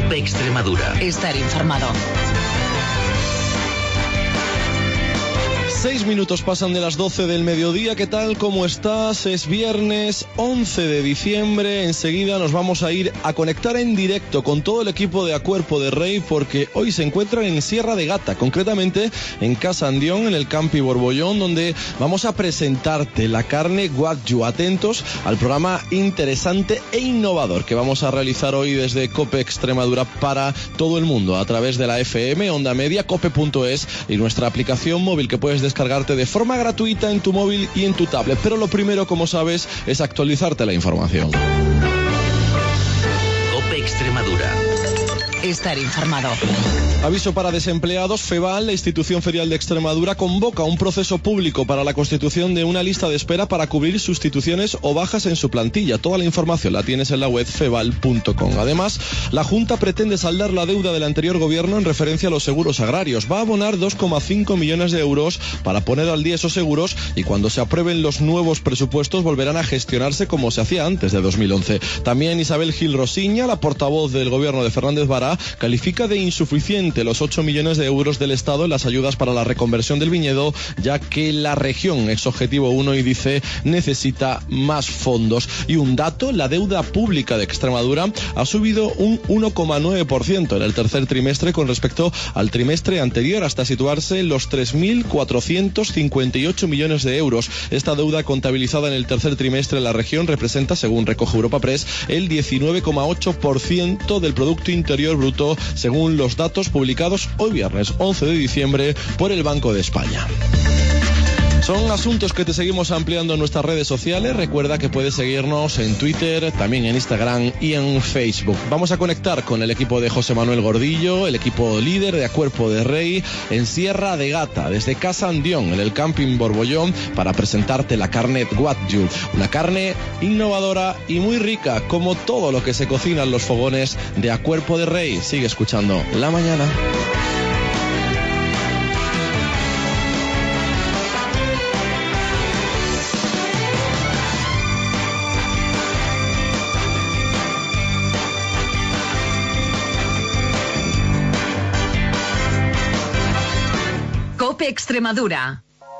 COPE Extremadura. Estar informado. 6 minutos pasan de las 12 del mediodía. ¿Qué tal? ¿Cómo estás? Es viernes 11 de diciembre. Enseguida nos vamos a ir a conectar en directo con todo el equipo de A Cuerpo de Rey, porque hoy se encuentran en Sierra de Gata, concretamente en Casa Andión, en el Campi Borbollón, donde vamos a presentarte la carne Wagyu. Atentos al programa interesante e innovador que vamos a realizar hoy desde COPE Extremadura para todo el mundo, a través de la FM, Onda Media, cope.es y nuestra aplicación móvil que puedes descargarte de forma gratuita en tu móvil y en tu tablet. Pero lo primero, como sabes, es actualizarte la información. COPE Extremadura. Estar informado. Aviso para desempleados. FEVAL, la institución ferial de Extremadura, convoca un proceso público para la constitución de una lista de espera para cubrir sustituciones o bajas en su plantilla. Toda la información la tienes en la web feval.com. Además, la Junta pretende saldar la deuda del anterior gobierno en referencia a los seguros agrarios. Va a abonar 2,5 millones de euros para poner al día esos seguros, y cuando se aprueben los nuevos presupuestos volverán a gestionarse como se hacía antes de 2011. También Isabel Gil Rosiña, la portavoz del gobierno de Fernández Vara, califica de insuficiente los 8 millones de euros del Estado en las ayudas para la reconversión del viñedo, ya que la región es objetivo 1 y dice necesita más fondos. Y un dato, la deuda pública de Extremadura ha subido un 1,9% en el tercer trimestre con respecto al trimestre anterior, hasta situarse en los 3.458 millones de euros. Esta deuda contabilizada en el tercer trimestre en la región representa, según recoge Europa Press, el 19,8% del Producto Interior Bruto, según los datos publicados hoy viernes 11 de diciembre por el Banco de España. Son asuntos que te seguimos ampliando en nuestras redes sociales. Recuerda que puedes seguirnos en Twitter, también en Instagram y en Facebook. Vamos a conectar con el equipo de José Manuel Gordillo, el equipo líder de A Cuerpo de Rey, en Sierra de Gata, desde Casa Andión, en el Camping Borbollón, para presentarte la carne Wagyu. Una carne innovadora y muy rica, como todo lo que se cocina en los fogones de A Cuerpo de Rey. Sigue escuchando La Mañana. COPE Extremadura.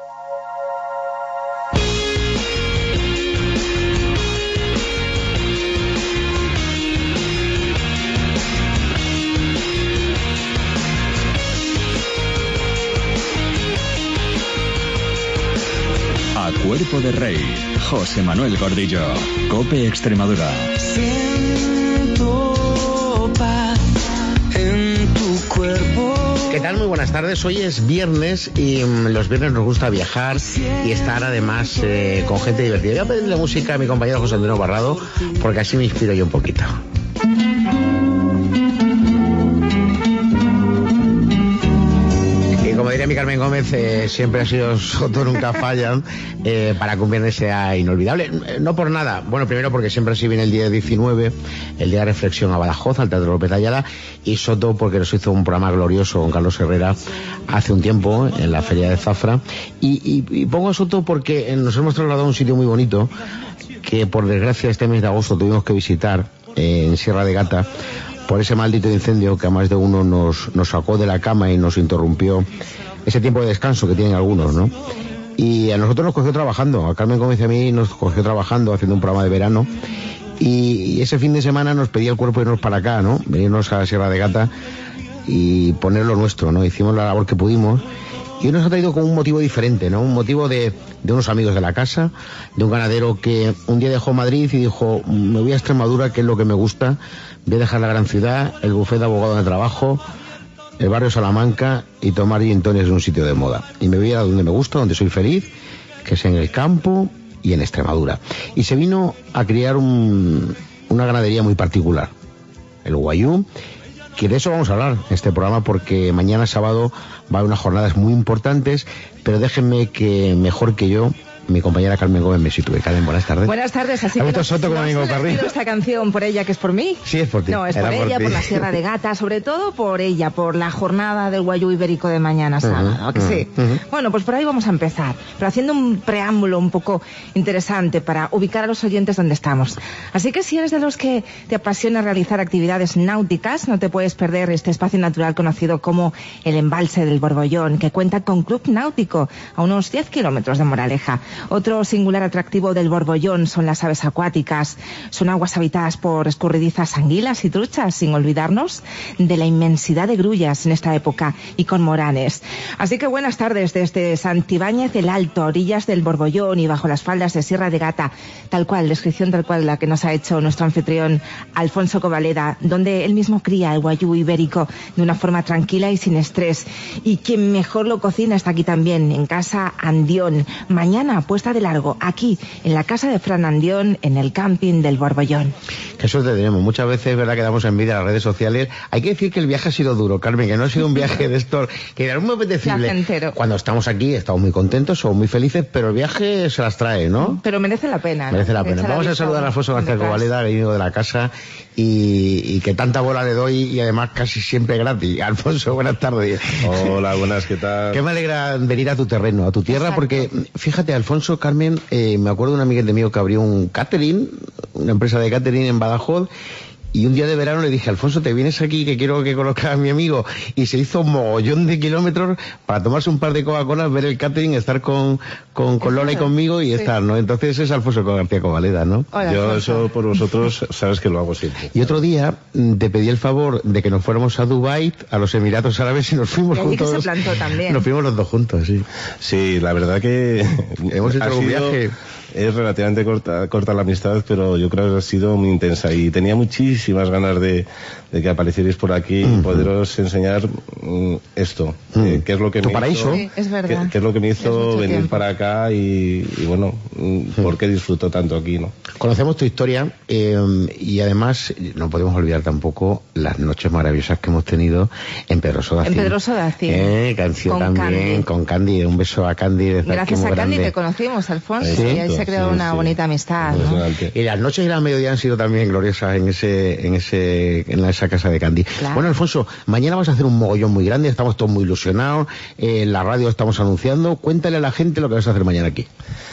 A Cuerpo de Rey, José Manuel Gordillo, COPE Extremadura. Siento paz en tu cuerpo. ¿Qué tal? Muy buenas tardes. Hoy es viernes y los viernes nos gusta viajar y estar además con gente divertida. Voy a pedirle música a mi compañero José Antonio Barrado, porque así me inspiro yo un poquito. Como diría mi Carmen Gómez, siempre ha sido Soto, nunca fallan, para que un viernes sea inolvidable. No por nada. Bueno, primero porque siempre así viene el día 19, el día de reflexión a Badajoz, al Teatro López Ayala, y Soto porque nos hizo un programa glorioso con Carlos Herrera hace un tiempo en la Feria de Zafra. Y pongo a Soto porque nos hemos trasladado a un sitio muy bonito que, por desgracia, este mes de agosto tuvimos que visitar, en Sierra de Gata, por ese maldito incendio que a más de uno nos sacó de la cama y nos interrumpió ese tiempo de descanso que tienen algunos, ¿no? Y a nosotros nos cogió trabajando, a Carmen Gómez y a mí nos cogió trabajando, haciendo un programa de verano, y ese fin de semana nos pedía el cuerpo irnos para acá, ¿no? Venirnos a la Sierra de Gata y poner lo nuestro, ¿no? Hicimos la labor que pudimos, y hoy nos ha traído con un motivo diferente, ¿no? Un motivo de unos amigos de la casa, de un ganadero que un día dejó Madrid y dijo, me voy a Extremadura, que es lo que me gusta, voy a dejar la gran ciudad, el bufete de abogado donde trabajo, el barrio Salamanca, y tomar gin tonics en un sitio de moda. Y me voy a donde me gusta, donde soy feliz, que es en el campo y en Extremadura. Y se vino a criar una ganadería muy particular, el Wagyu, que de eso vamos a hablar en este programa, porque mañana sábado va a haber unas jornadas muy importantes, pero déjenme que mejor que yo mi compañera Carmen Gómez me sitúe. Carmen, buenas tardes. Buenas tardes, así que Soto como amigo Carrillo. Esta canción por ella, que es por mí. Sí, es por ti. No, es por ella, por la Sierra de Gata, sobre todo por ella, por la jornada del Guayú Ibérico de mañana sábado, que sí. Bueno, pues por ahí vamos a empezar, pero haciendo un preámbulo un poco interesante para ubicar a los oyentes donde estamos. Así que si eres de los que te apasiona realizar actividades náuticas, no te puedes perder este espacio natural conocido como el Embalse del Borbollón, que cuenta con club náutico a unos 10 kilómetros de Moraleja. Otro singular atractivo del Borbollón son las aves acuáticas. Son aguas habitadas por escurridizas anguilas y truchas, sin olvidarnos de la inmensidad de grullas en esta época y con moranes. Así que buenas tardes desde Santibáñez del Alto, a orillas del Borbollón y bajo las faldas de Sierra de Gata, tal cual, descripción tal cual la que nos ha hecho nuestro anfitrión Alfonso Covaleda, donde él mismo cría el guayú ibérico de una forma tranquila y sin estrés. Y quien mejor lo cocina está aquí también, en Casa Andión. Mañana, puesta de largo, aquí, en la casa de Fran Andión, en el camping del Borbollón. Qué suerte tenemos. Muchas veces es verdad que damos envidia a las redes sociales. Hay que decir que el viaje ha sido duro, Carmen, que no ha sido un viaje de estos, que era muy apetecible. Cuando estamos aquí, estamos muy contentos, somos muy felices, pero el viaje se las trae, ¿no? Pero merece la pena. Merece la pena. Vamos a saludar a Alfonso García Covaleda, venido de la casa, y que tanta bola le doy, y además casi siempre gratis. Alfonso, buenas tardes. Hola, buenas, ¿qué tal? Qué me alegra venir a tu terreno, a tu tierra. Exacto. Porque, fíjate, Alfonso, Carmen, me acuerdo de un amiguete mío que abrió un catering, una empresa de catering en Badajoz, y un día de verano le dije, Alfonso, te vienes aquí que quiero que conozcas a mi amigo. Y se hizo un mogollón de kilómetros para tomarse un par de Coca-Colas, ver el catering, estar con Lola y conmigo y estar, ¿no? Entonces es Alfonso García Covaleda, ¿no? Hola, yo Alfonso. Eso por vosotros sabes que lo hago siempre. Y otro día te pedí el favor de que nos fuéramos a Dubái, a los Emiratos Árabes, y nos fuimos juntos. Que se plantó también. Nos fuimos los dos juntos, sí. Sí, la verdad que hemos hecho un viaje. Es relativamente corta la amistad, pero yo creo que ha sido muy intensa y tenía muchísimas ganas de que aparecierais por aquí y poderos enseñar esto, que es lo que ¿Tu me paraíso? hizo, sí, es verdad. que es lo que me hizo venir tiempo para acá y bueno, por qué disfruto tanto aquí, ¿no? Conocemos tu historia y además no podemos olvidar tampoco las noches maravillosas que hemos tenido en Pedroso de Acín. En Pedroso de Acín. Canción con también, Candy. Con Candy. Un beso a Candy. Gracias a Candy te conocimos, Alfonso, ¿Sí? y ahí se creó una bonita amistad, ¿no? Y las noches y las mediodía han sido también gloriosas en esa casa de Candy. Claro. Bueno, Alfonso, mañana vas a hacer un mogollón muy grande, estamos todos muy ilusionados, en la radio estamos anunciando. Cuéntale a la gente lo que vas a hacer mañana aquí.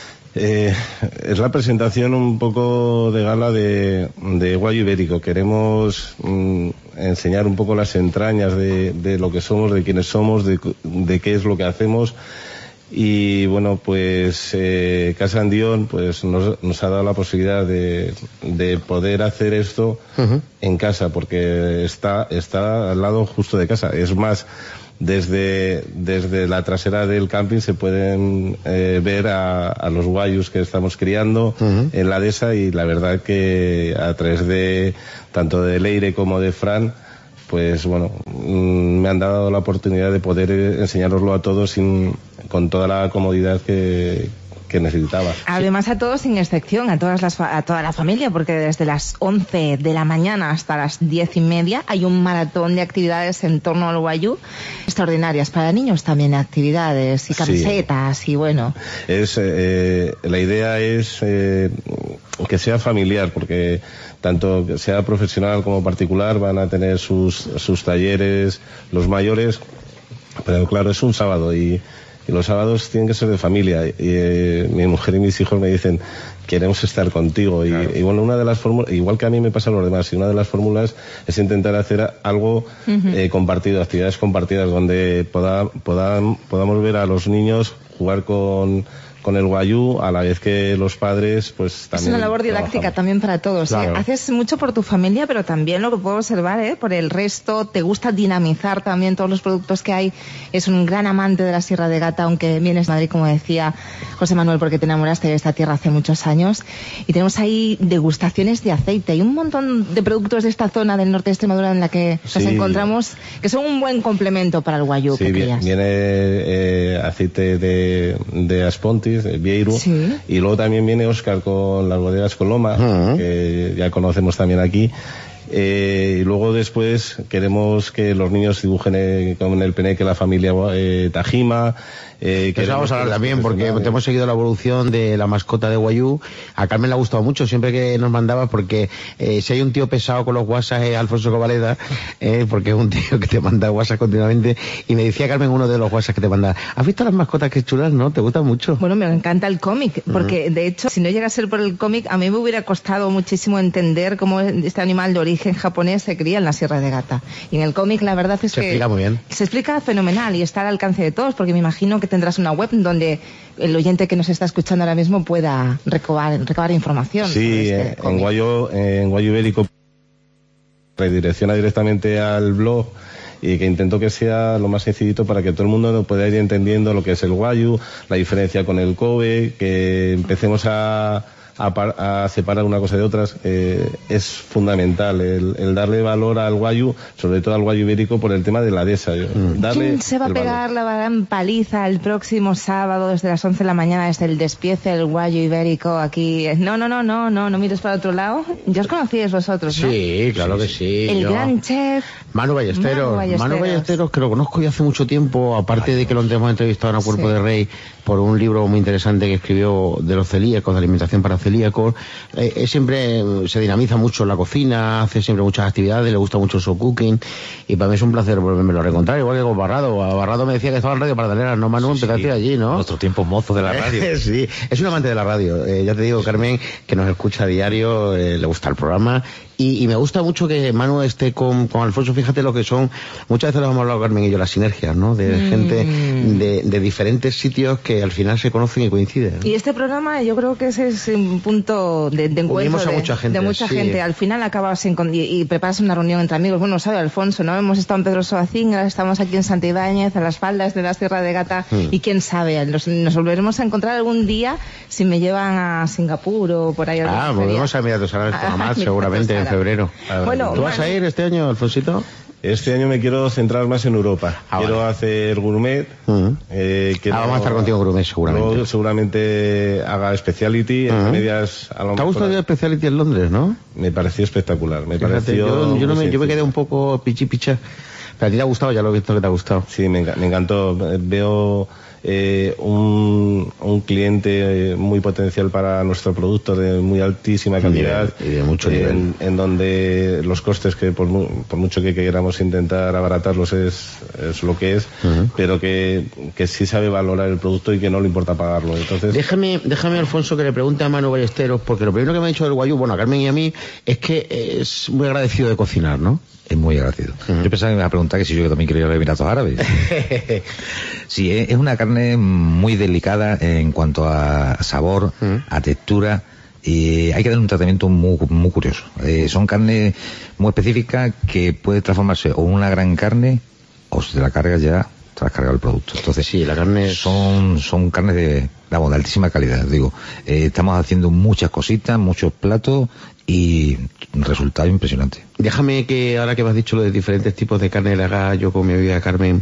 Es la presentación un poco de gala de Guayú Ibérico. Queremos enseñar un poco las entrañas de lo que somos, de quiénes somos, de qué es lo que hacemos. Y bueno, pues Casa Andión pues nos ha dado la posibilidad de poder hacer esto en casa, porque está al lado justo de casa. Es más, desde la trasera del camping se pueden ver a los guayus que estamos criando en la dehesa, y la verdad que a través de tanto de Leire como de Fran, pues bueno, me han dado la oportunidad de poder enseñároslo a todos con toda la comodidad que necesitaba. Además a todos sin excepción, a toda la familia, porque desde las 11 de la mañana hasta las 10:30 hay un maratón de actividades en torno al guayú extraordinarias. Para niños también actividades y camisetas, sí. Y bueno. La idea es que sea familiar, porque tanto que sea profesional como particular van a tener sus talleres, los mayores, pero claro, es un sábado y los sábados tienen que ser de familia, y mi mujer y mis hijos me dicen, queremos estar contigo, claro. Y bueno, una de las fórmulas, igual que a mí me pasa a los demás, y una de las fórmulas es intentar hacer algo compartido, actividades compartidas, donde podamos ver a los niños jugar con el guayú, a la vez que los padres pues también. Es una labor didáctica también para todos, claro. Haces mucho por tu familia, pero también lo que puedo observar, por el resto, te gusta dinamizar también todos los productos que hay. Es un gran amante de la Sierra de Gata, aunque vienes de Madrid, como decía José Manuel, porque te enamoraste de esta tierra hace muchos años. Y tenemos ahí degustaciones de aceite y un montón de productos de esta zona del norte de Extremadura en la que nos encontramos, que son un buen complemento para el guayú. Sí, viene aceite de Aspontis, de Vieiru, y luego también viene Óscar con las bodegas Coloma, que ya conocemos también aquí. Y luego después queremos que los niños dibujen con el peneque la familia Tajima, Eso vamos a hablar también, porque hemos seguido la evolución de la mascota de Wagyu. A Carmen le ha gustado mucho, siempre que nos mandaba, porque si hay un tío pesado con los WhatsApp es Alfonso Cobaleda, porque es un tío que te manda WhatsApp continuamente, y me decía Carmen uno de los WhatsApp que te manda, ¿has visto las mascotas que chulas, no? ¿Te gustan mucho? Bueno, me encanta el cómic, porque de hecho, si no llega a ser por el cómic, a mí me hubiera costado muchísimo entender cómo este animal de origen japonés se cría en la Sierra de Gata. Y en el cómic la verdad es que... Se explica muy bien. Se explica fenomenal y está al alcance de todos, porque me imagino que tendrás una web donde el oyente que nos está escuchando ahora mismo pueda recabar información. Sí, en Wagyu Ibérico redirecciona directamente al blog, y que intento que sea lo más sencillito para que todo el mundo pueda ir entendiendo lo que es el Wagyu, la diferencia con el Kobe, que empecemos a separar una cosa de otras. Es fundamental el darle valor al Wagyu, sobre todo al Wagyu ibérico, por el tema de la dehesa. ¿Quién se va a pegar la gran paliza el próximo sábado desde las 11 de la mañana desde el despiece del Wagyu ibérico aquí? No mires para otro lado. Ya os conocíais vosotros, ¿no? Sí, claro que sí. El gran chef Manu Ballesteros, que lo conozco ya hace mucho tiempo, aparte de que lo hemos entrevistado en el Cuerpo de Rey por un libro muy interesante que escribió de los celíacos, de alimentación para celíacos. Siempre se dinamiza mucho en la cocina, hace siempre muchas actividades, le gusta mucho el show cooking, y para mí es un placer volverme a reencontrar, igual que con Barrado. Barrado me decía que estaba en Radio Paralelera, ¿no, Manu? Empezaste allí, ¿no? Nuestro tiempo mozo de la radio. Sí, es un amante de la radio. Ya te digo, Carmen, que nos escucha a diario, le gusta el programa. Y me gusta mucho que Manu esté con Alfonso. Fíjate lo que son, muchas veces lo hemos hablado Carmen y yo, las sinergias, ¿no? De gente de diferentes sitios que al final se conocen y coinciden, ¿no? Y este programa yo creo que ese es un punto de encuentro a mucha gente, Al final acabas y preparas una reunión entre amigos. Bueno, sabe Alfonso, ¿no? Hemos estado en Pedro Soacinga, estamos aquí en Santibáñez, a las faldas de la Sierra de Gata, y quién sabe, nos volveremos a encontrar algún día si me llevan a Singapur o por ahí. Volvemos a Emiratos Árabes con Amat, seguramente en febrero. Bueno, ¿tú vas a ir este año, Alfonsito? Este año me quiero centrar más en Europa. Quiero hacer gourmet. Vamos a estar contigo en gourmet, seguramente. Luego seguramente haga speciality, en medias a lo mejor. ¿Te ha gustado el speciality en Londres, no? Me pareció espectacular. Yo me quedé un poco pichipicha. Pero a ti te ha gustado, ya lo he visto que te ha gustado. Sí, me encantó. Veo un cliente muy potencial para nuestro producto, de muy altísima calidad y de mucho nivel, en donde los costes, que por mucho que queramos intentar abaratarlos, es lo que es, pero que sí sabe valorar el producto y que no le importa pagarlo. Entonces, déjame Alfonso, que le pregunte a Manu Ballesteros, porque lo primero que me ha dicho del Wagyu, bueno, a Carmen y a mí, es que es muy agradecido de cocinar, ¿no? Es muy agradecido. Yo pensaba que me iba a preguntar que si yo también quería ir a los Emiratos Árabes. Sí, es una carne muy delicada en cuanto a sabor, a textura, y hay que darle un tratamiento muy curioso. Son carnes muy específicas que puede transformarse o en una gran carne, o si te la cargas ya, te has cargado el producto. Entonces sí, la carne son carnes de altísima calidad, digo. Estamos haciendo muchas cositas, muchos platos, y resultado impresionante. Déjame que, ahora que me has dicho lo de diferentes tipos de carne, le haga yo con mi amiga Carmen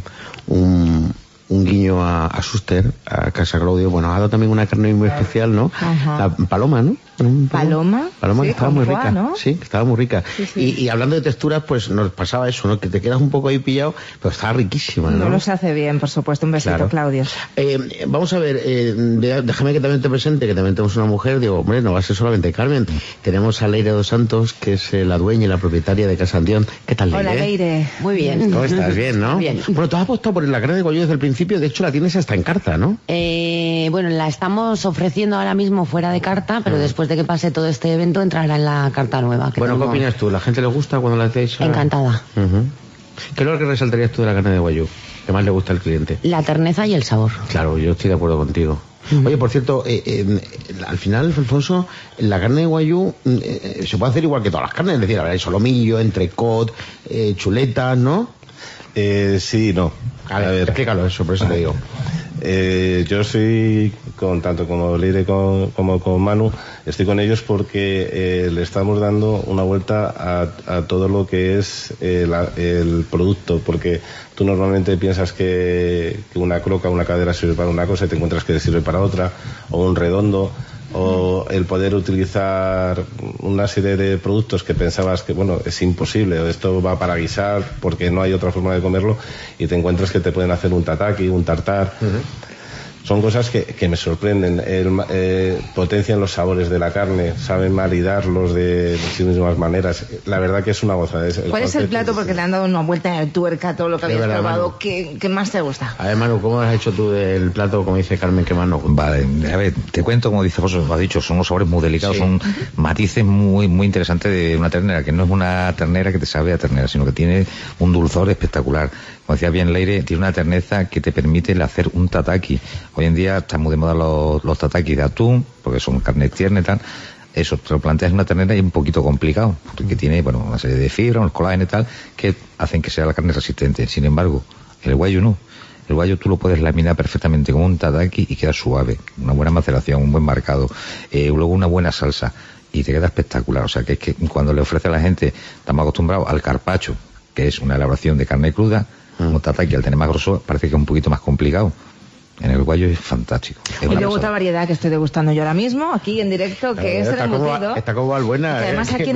un guiño a Suster, a Casa Claudio. Bueno, ha dado también una carne muy especial, ¿no? Ajá. La paloma, ¿no? Paloma, sí, que estaba muy rica. ¿no? Sí, que estaba muy rica. Sí. Y hablando de texturas, pues nos pasaba eso, ¿no? Que te quedas un poco ahí pillado, pero estaba riquísima, ¿no? No se hace bien, por supuesto. Un besito, claro. Claudio. Vamos a ver, déjame que también te presente, que también tenemos una mujer. Digo, hombre, no va a ser solamente Carmen. Tenemos a Leire dos Santos, que es la dueña y la propietaria de Casa Andión. ¿Qué tal, Leire? Hola, Leire. Muy bien. ¿Cómo estás? Bien, ¿no? Bien. Bueno, tú has apostado por la carne de Wagyu desde el principio. De hecho, la tienes hasta en carta, ¿no? Bueno, la estamos ofreciendo ahora mismo fuera de carta, pero después de que pase todo este evento entrará en la carta nueva. Bueno, ¿qué opinas tú? ¿La gente le gusta cuando la hacéis? Encantada. ¿Qué es lo que resaltarías tú de la carne de Wagyu? ¿Qué más le gusta al cliente? La terneza y el sabor. Claro, yo estoy de acuerdo contigo. Oye, por cierto, al final, Alfonso, la carne de Wagyu se puede hacer igual que todas las carnes, es decir, a ver, hay solomillo, entrecot, chuletas, ¿no? Sí, no. A ver, explícalo eso, por eso te digo. Yo estoy tanto como Leire como con Manu, estoy con ellos porque le estamos dando una vuelta a todo lo que es el producto, porque tú normalmente piensas que una croca, una cadera sirve para una cosa y te encuentras que sirve para otra, o un redondo, o el poder utilizar una serie de productos que pensabas que, bueno, es imposible, o esto va para guisar porque no hay otra forma de comerlo, y te encuentras que te pueden hacer un tataki, un tartar. son cosas que me sorprenden. Potencian los sabores de la carne, saben maridarlos de muchísimas maneras. La verdad que es una gozada. ¿Cuál es el plato? Porque le han dado una vuelta de tuerca a todo lo que habías probado. ¿Qué más te gusta? A ver, Manu, ¿cómo has hecho tú del plato, como dice Carmen, que más nos gusta? Vale, a ver, te cuento, como dice José, lo has dicho, son unos sabores muy delicados, son matices muy muy interesantes de una ternera, que no es una ternera que te sabe a ternera, sino que tiene un dulzor espectacular. Como decía bien Leire, tiene una terneza que te permite el hacer un tataki. Hoy en día están muy de moda los tatakis de atún, porque son carnes tiernas y tal. Eso, te lo planteas en una ternera y es un poquito complicado, porque tiene, bueno, una serie de fibras, unos colágenos y tal, que hacen que sea la carne resistente. Sin embargo, el wagyu no. El wagyu tú lo puedes laminar perfectamente como un tataki y queda suave. Una buena maceración, un buen marcado, luego una buena salsa, y te queda espectacular. O sea, que es que cuando le ofrece a la gente, estamos acostumbrados al carpaccio, que es una elaboración de carne cruda, un tataki al tener más grosor parece que es un poquito más complicado. En el wagyu es fantástico. Y luego otra variedad que estoy degustando yo ahora mismo, aquí en directo, que es el embutido. Está como buena, además aquí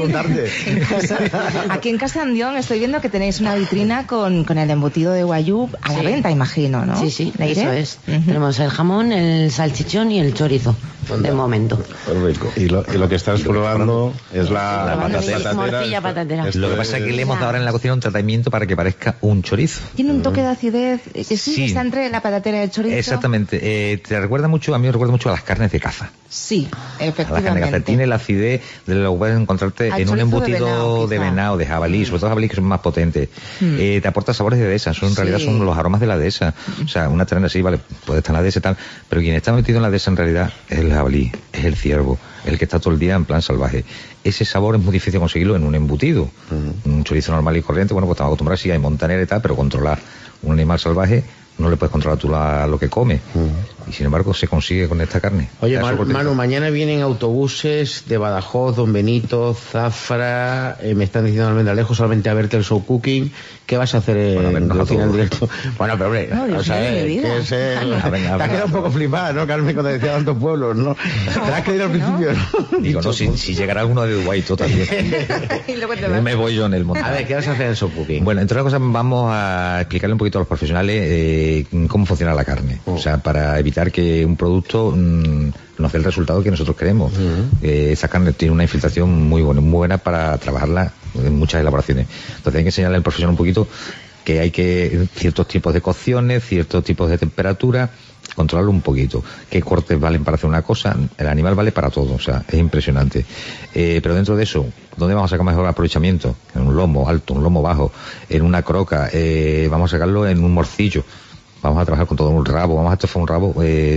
en Casa Andión estoy viendo que tenéis una vitrina con el embutido de wagyu a la venta, imagino, ¿no? Sí, eso es. Tenemos el jamón, el salchichón y el chorizo, de momento. Y lo que estás probando es la morcilla patatera. Lo que pasa es que le hemos dado ahora en la cocina un tratamiento para que parezca un chorizo. Tiene un toque de acidez, sí, está entre la patatera y el chorizo. Exactamente. Te recuerda mucho, a mí me recuerda mucho a las carnes de caza. Sí, efectivamente. A la carne de caza. Tiene la acidez de lo que puedes encontrarte en un embutido de venado, de jabalí, sobre todo jabalí que son más potentes. Te aporta sabores de dehesa, en realidad son los aromas de la dehesa. O sea, una ternera sí, vale, puede estar en la dehesa y tal, pero quien está metido en la dehesa en realidad es el jabalí, es el ciervo, el que está todo el día en plan salvaje. Ese sabor es muy difícil conseguirlo en un embutido. Un chorizo normal y corriente, bueno, pues estamos acostumbrados, sí, hay montanera y tal, pero controlar un animal salvaje no le puedes controlar tú lo que come. Y sin embargo se consigue con esta carne. Oye, Manu, mañana vienen autobuses de Badajoz, Don Benito, Zafra, me están diciendo Almendralejo solamente a verte el show cooking. ¿Qué vas a hacer en directo? Bueno, pero hombre, o sea, te has quedado un poco flipada, ¿no, Carmen, cuando decía tantos pueblos, ¿no? Te has creído al principio, ¿no? Digo, no, si llegará alguno de Guaito también. Yo me voy yo en el montaje. A ver, ¿qué vas a hacer en el show cooking? Bueno, entre otras cosas vamos a explicarle un poquito a los profesionales cómo funciona la carne. O sea, para evitar que un producto no dé el resultado que nosotros queremos. Esa carne tiene una infiltración muy buena para trabajarla en muchas elaboraciones. Entonces hay que enseñarle al profesional un poquito que hay que ciertos tipos de cocciones, ciertos tipos de temperatura, controlarlo un poquito. Qué cortes valen para hacer una cosa, el animal vale para todo, o sea, es impresionante. Pero dentro de eso, ¿dónde vamos a sacar mejor aprovechamiento? En un lomo alto, un lomo bajo, en una croca, vamos a sacarlo en un morcillo. Vamos a trabajar con todo un rabo, vamos a estofar un rabo,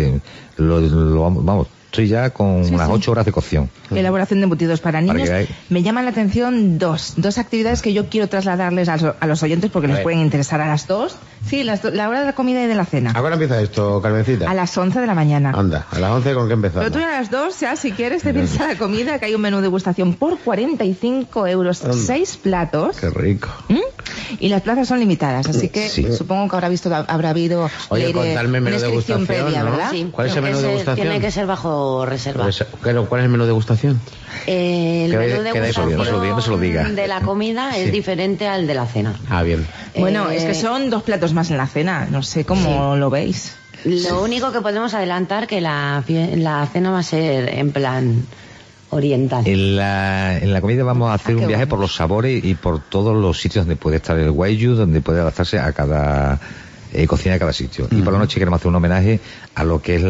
vamos, estoy ya con unas 8 horas de cocción. Elaboración de embutidos para niños. Me llaman la atención dos actividades que yo quiero trasladarles a los oyentes porque les pueden interesar a las dos. Sí, la hora de la comida y de la cena. ¿A qué hora empieza esto, Carmencita? A las 11 de la mañana. Anda, a las 11 ¿con qué empezamos? Pero tú a las 2, ya, si quieres, te vienes a la comida, que hay un menú de degustación por 45 euros, 6 platos. Qué rico. Y las plazas son limitadas, así que supongo que habrá habido una inscripción previa, ¿verdad? Sí. ¿Cuál es el menú de degustación? Tiene que ser bajo reserva. ¿Cuál es el menú de degustación? El menú de degustación no se lo diga. de la comida es diferente al de la cena. Ah, bien. Bueno, es que son 2 platos más en la cena, no sé cómo lo veis. Lo único que podemos adelantar que la cena va a ser en plan oriental. En la comida vamos a hacer un viaje por los sabores y por todos los sitios donde puede estar el wagyu, donde puede adaptarse a cada cocina de cada sitio. Y por la noche queremos hacer un homenaje a lo que es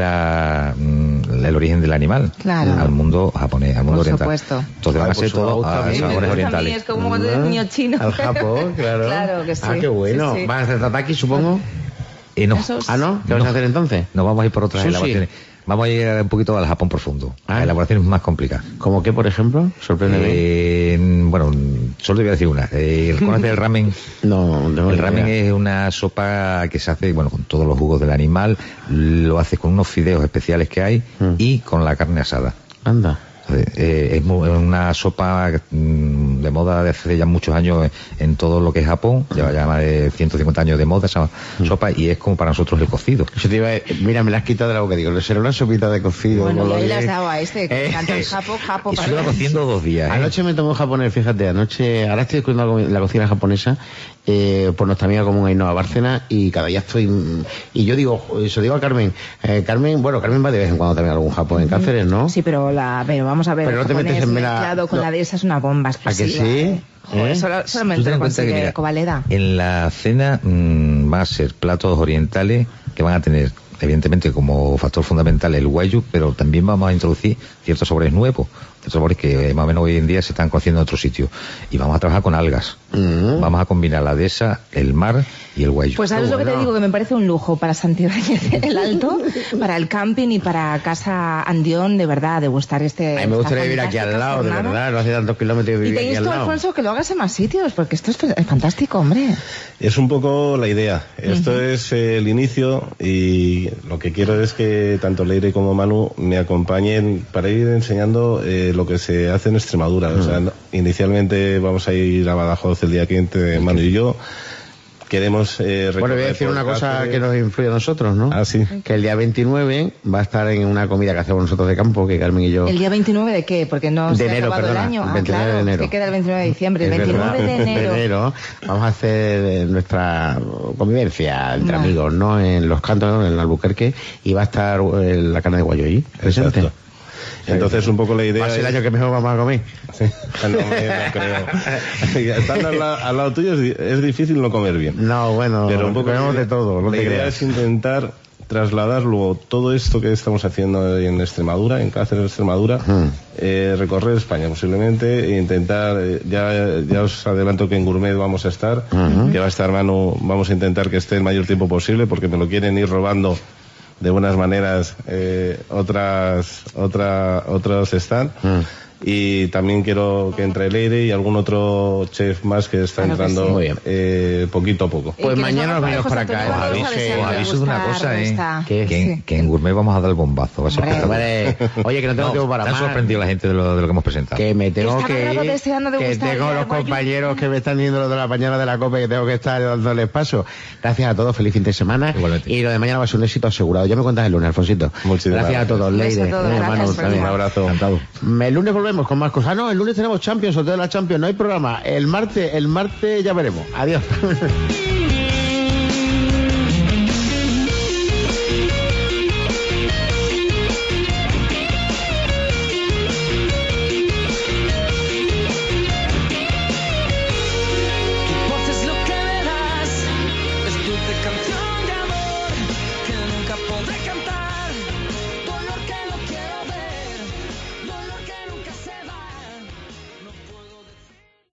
el origen del animal, al mundo japonés, al mundo oriental. Supuesto. Entonces va a ser todo a sabores orientales. Es como cuando eres niño chino. Al Japón, claro. Claro que sí. Ah, qué bueno. Sí. ¿Vas a hacer tataki, supongo? No. ¿Ah, no? ¿Qué vas a hacer entonces? No, vamos a ir por otras elaboraciones. Vamos a ir un poquito al Japón profundo. A elaboraciones más complicadas. ¿Cómo qué, por ejemplo? Sorpréndeme. Bueno, solo te voy a decir una. ¿Conoces el ramen? No, el ramen es una sopa que se hace, bueno, con todos los jugos del animal. Lo haces con unos fideos especiales que hay y con la carne asada. Anda. Es una sopa de moda desde hace ya muchos años en todo lo que es Japón, lleva ya más de 150 años de moda esa sopa, y es como para nosotros el cocido. Yo te iba a decir, mira, me la has quitado de la boca, digo, será una sopita de cocido. Bueno, y ahí bien. le has dado a este, que canta el japo Y se para... lleva cociendo 2 días. Anoche me tomé un japonés, fíjate, ahora estoy descubriendo la cocina japonesa por nuestra amiga común Ainhoa Bárcena, y cada día estoy... Y yo digo, se lo digo a Carmen, Carmen va de vez en cuando también a algún Japón en Cáceres, ¿no? Sí, pero vamos a ver, Pero no te metes en mezclado con la de esa es una bomba explosiva. ¿A que sí? Joder, solamente lo consigue Covaleda. En la cena van a ser platos orientales que van a tener, evidentemente, como factor fundamental el wagyu, pero también vamos a introducir ciertos sabores nuevos, ciertos sabores que más o menos hoy en día se están cociendo en otro sitio. Y vamos a trabajar con algas. Vamos a combinar la dehesa, el mar y el wagyu. Pues sabes lo que te digo, que me parece un lujo para Santibáñez el Alto, para el camping y para Casa Andión, de verdad, de gustar A mí me gustaría vivir aquí al lado, de verdad, no hace tantos kilómetros y vivir te aquí al insto, lado. Alfonso, que lo hagas en más sitios, porque esto es fantástico, hombre. Es un poco la idea. Esto es el inicio, y lo que quiero es que tanto Leire como Manu me acompañen para ir enseñando lo que se hace en Extremadura. O sea, inicialmente vamos a ir a Badajoz el día 15, Manu y yo. Queremos bueno, voy a decir una cosa que nos influye a nosotros, ¿no? Ah, sí. Que el día 29 va a estar en una comida que hacemos nosotros de campo, que Carmen y yo... ¿El día 29 de qué? Porque no de se enero, ha acabado perdona, el año. el 29 claro, de enero. que queda el 29 de diciembre. El 29 de enero. Vamos a hacer nuestra convivencia entre Vale. amigos, ¿no? En Los Cantos, en Albuquerque, y va a estar la carne de guayo allí, presente. Exacto. Entonces un poco la idea Va a ser el es... año que mejor vamos a comer. Sí. No creo. Estando al lado tuyo es difícil no comer bien. No, bueno, pero un poco comemos de todo. No la te idea creas. es intentar trasladar luego todo esto que estamos haciendo en Extremadura, en Cáceres, Extremadura, recorrer España posiblemente, e intentar, ya os adelanto que en Gourmet vamos a estar, que va a estar Manu, vamos a intentar que esté el mayor tiempo posible, porque me lo quieren ir robando de buenas maneras otros están. Y también quiero que entre Leire y algún otro chef más que está entrando poquito a poco. Pues mañana nos venimos para acá. Os aviso de una cosa, ¿Qué? que en Gourmet vamos a dar el bombazo. Va a ser espectacular. Oye, que no tengo tiempo para Me más. ha sorprendido la gente de lo que hemos presentado. Que me tengo Estaba que Bravo ir, deseando que degustar tengo el los guayu. compañeros que me están diciendo lo de la mañana de la copa, que tengo que estar dándoles paso. Gracias a todos, feliz fin de semana. Igualmente. Y lo de mañana va a ser un éxito asegurado. Ya me cuentas el lunes, Alfonsito. Muchísimas Gracias a todos, Un beso Leire. a todos, gracias, Manu, feliz también. Un abrazo. Encantado. El lunes volvemos con más cosas. Ah, no, el lunes tenemos Champions, sorteo de la Champions. No hay programa. El martes ya veremos. Adiós.